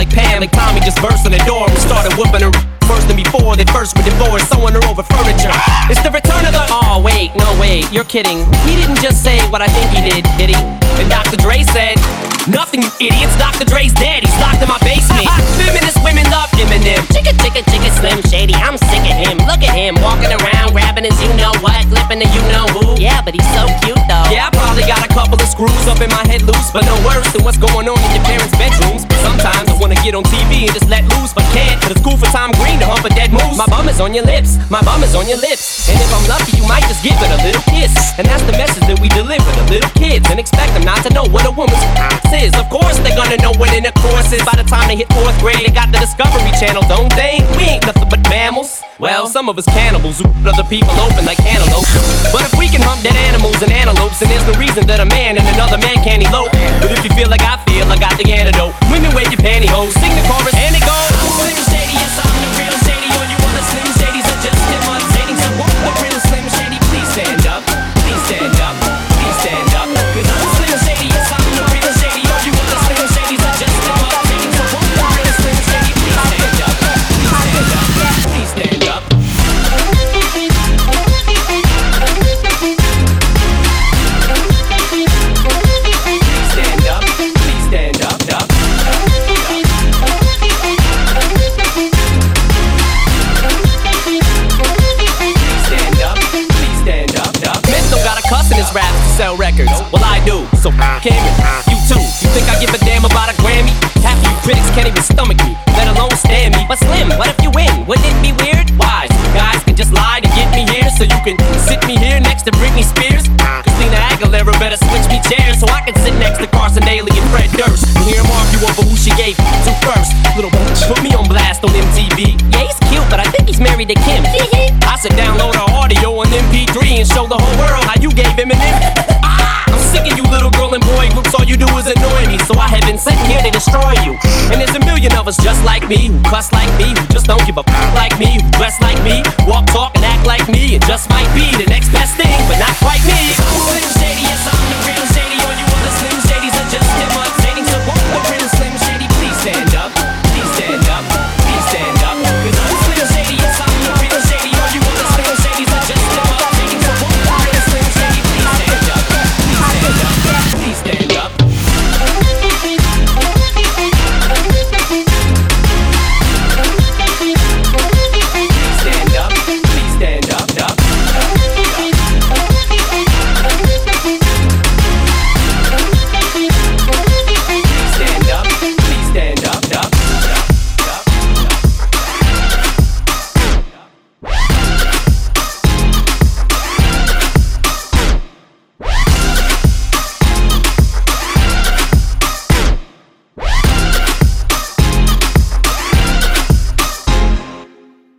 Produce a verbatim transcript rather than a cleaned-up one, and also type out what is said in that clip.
like Pam, like Tommy just burst in the door and started whooping her worse than before. They first were divorced, sewing her over furniture. It's the return of the... Oh, wait, no, wait, you're kidding. He didn't just say what I think he did, did he? And Doctor Dre said, nothing, you idiots. Doctor Dre's dead, he's locked in my basement. Feminist women love Eminem. Chicka, chicka, chicka, Slim Shady, I'm sick of him. Look at him, walking around, grabbing his you-know-what, flipping the you-know-who. Yeah, but he's so cute, though. Yeah, I probably got a couple of screws up in my head loose, but no worse than what's going on in your parents' bedrooms. Sometimes I wanna get on T V and just let loose, but can't, cause it's cool for Tom Green to hump a dead moose. My bum is on your lips, my bum is on your lips. And if I'm lucky, you might just give it a little kiss. And that's the message that we deliver to little kids, and expect them not to know what a woman's is. Of course they're gonna know what intercourse is. By the time they hit fourth grade, they got the Discovery Channel, don't they? We ain't nothing but mammals. Well, some of us cannibals who put other people open like antelope. But if we can hump dead animals and antelopes, then there's no reason that a man and another man can't elope. But if you feel like I feel, I got the antidote. Women wave your pantyhose, sing the chorus, and it goes. I'm Slim Shady, yes I'm the real Shady. All you other Slim Shadys are just imitating. So won't the real Slim Shady please stand up? Please stand up, please stand up. Cause I'm Slim Shady, yes I'm the real Shady. All you other Slim Shadys are just imitating. So won't the real Slim Shady please stand up? Please stand up, please stand up. Rap to sell records, well I do, so f*** him and you too. You think I give a damn about a Grammy? Half of you critics can't even stomach me, let alone stand me. But Slim, what if you win? Wouldn't it be weird? Why? So you guys can just lie to get me here, so you can sit me here next to Britney Spears? Christina Aguilera better switch me chairs, so I can sit next to Carson Daly and Fred Durst and hear them argue over who she gave to first. Little bitch, put me on blast on M T V. Yeah, he's cute, but I think he's married to Kim. I should download her audio on M P three and show the whole world how you gave him an ah, I'm sick of you little girl and boy groups, all you do is annoy me. So I have been sitting here to destroy you. And there's a million of us just like me, who cuss like me, who just don't give a f*** like me, who dress like me, walk, talk, and act like me, and just might be the next best